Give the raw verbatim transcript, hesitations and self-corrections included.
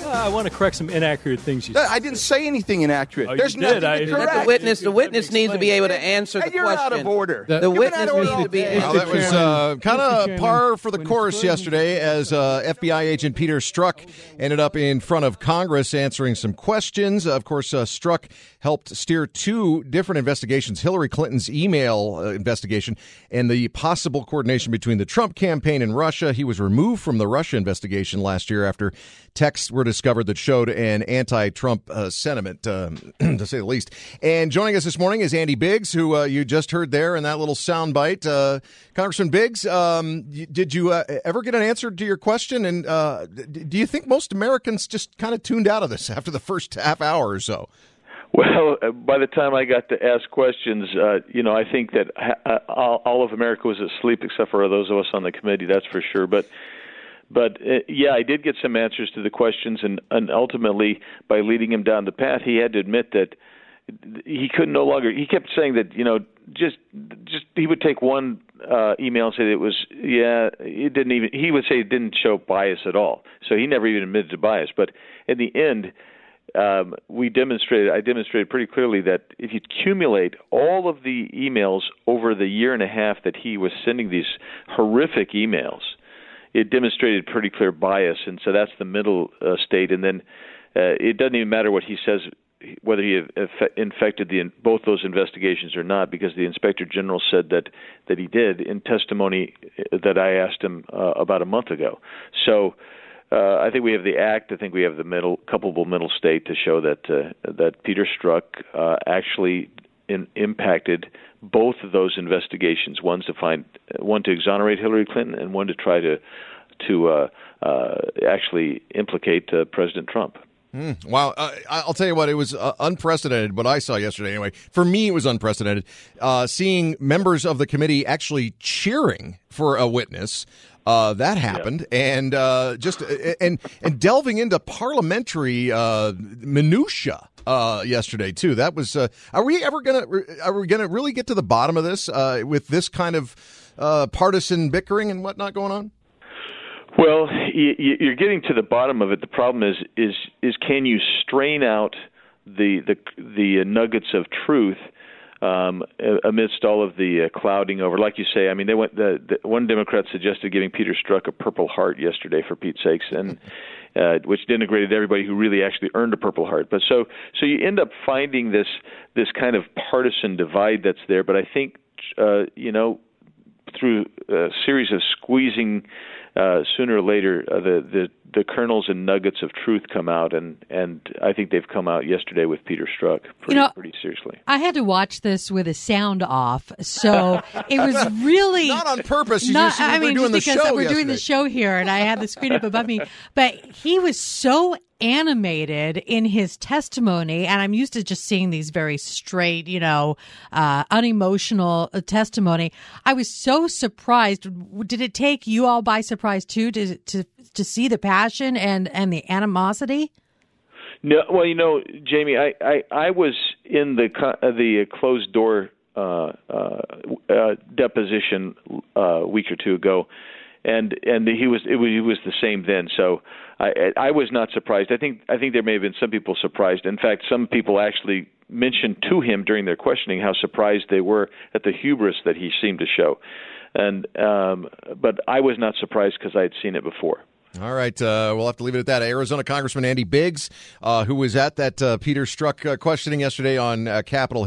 Uh, I want to correct some inaccurate things you said. I didn't say anything inaccurate. Oh, There's you did. nothing I- incorrect. The witness, the witness needs to be able to answer the And you're question. out of order. The, You've been witness out of order needs all to be day. able Well, that was uh, kind of Chairman, par for the when course it's yesterday as uh, F B I agent Peter Strzok ended up in front of Congress answering some questions. Of course, uh, Strzok helped steer two different investigations, Hillary Clinton's email uh, investigation and the possible coordination between the Trump campaign and Russia. He was removed from the Russia investigation last year after texts were discovered that showed an anti-Trump uh, sentiment, um, to say the least. And joining us this morning is Andy Biggs, who uh, you just heard there in that little soundbite. Uh, Congressman Biggs, um, did you uh, ever get an answer to your question? And uh, do you think most Americans just kind of tuned out of this after the first half hour or so? Well, by the time I got to ask questions, uh, you know, I think that uh, all, all of America was asleep except for those of us on the committee, that's for sure. But, but uh, yeah, I did get some answers to the questions, and, and ultimately, by leading him down the path, he had to admit that he could no longer. He kept saying that, you know, just, just he would take one uh, email and say that it was, yeah, it didn't even. He would say it didn't show bias at all. So he never even admitted to bias. But in the end, Um, we demonstrated, I demonstrated pretty clearly that if you accumulate all of the emails over the year and a half that he was sending these horrific emails, it demonstrated pretty clear bias. And so that's the middle uh, state. And then uh, it doesn't even matter what he says, whether he infected the, both those investigations or not, because the Inspector General said that, that he did in testimony that I asked him uh, about a month ago. So Uh, I think we have the act. I think we have the middle, culpable middle state to show that uh, that Peter Strzok uh, actually in, impacted both of those investigations. One to find, one to exonerate Hillary Clinton, and one to try to to uh, uh, actually implicate uh, President Trump. Mm, wow. Uh, I'll tell you what, it was uh, unprecedented, what I saw yesterday anyway. For me, it was unprecedented. Uh, seeing members of the committee actually cheering for a witness. Uh, that happened, yeah. and uh, just and and delving into parliamentary uh, minutia uh, yesterday too. That was. Uh, are we ever gonna are we gonna really get to the bottom of this uh, with this kind of uh, partisan bickering and whatnot going on? Well, you're getting to the bottom of it. The problem is is is can you strain out the the the nuggets of truth Um, amidst all of the uh, clouding over, like you say. I mean, they went. The, the one Democrat suggested giving Peter Strzok a Purple Heart yesterday, for Pete's sakes, and uh, which denigrated everybody who really actually earned a Purple Heart. But so, so you end up finding this this kind of partisan divide that's there. But I think, uh, you know, through a series of squeezing, uh, sooner or later, uh, the the the kernels and nuggets of truth come out, and, and I think they've come out yesterday with Peter Strzok pretty, you know, pretty seriously. I had to watch this with a sound off, so it was really not on purpose. You not, just, I we're mean, doing just the because show we're yesterday. doing the show here, and I had the screen up above me. But he was so animated in his testimony, and I'm used to just seeing these very straight, you know, uh, unemotional testimony. I was so surprised. Did it take you all by surprise too to to to see the passion and and the animosity? No, well, you know, Jamie, I I, I was in the uh, the closed door uh, uh, uh, deposition uh, a week or two ago. And and he was it was he was the same then, so I I was not surprised. I think I think there may have been some people surprised. In fact, some people actually mentioned to him during their questioning how surprised they were at the hubris that he seemed to show. And um, but I was not surprised because I had seen it before. All right, uh, we'll have to leave it at that. Arizona Congressman Andy Biggs, uh, who was at that uh, Peter Strzok uh, questioning yesterday on uh, Capitol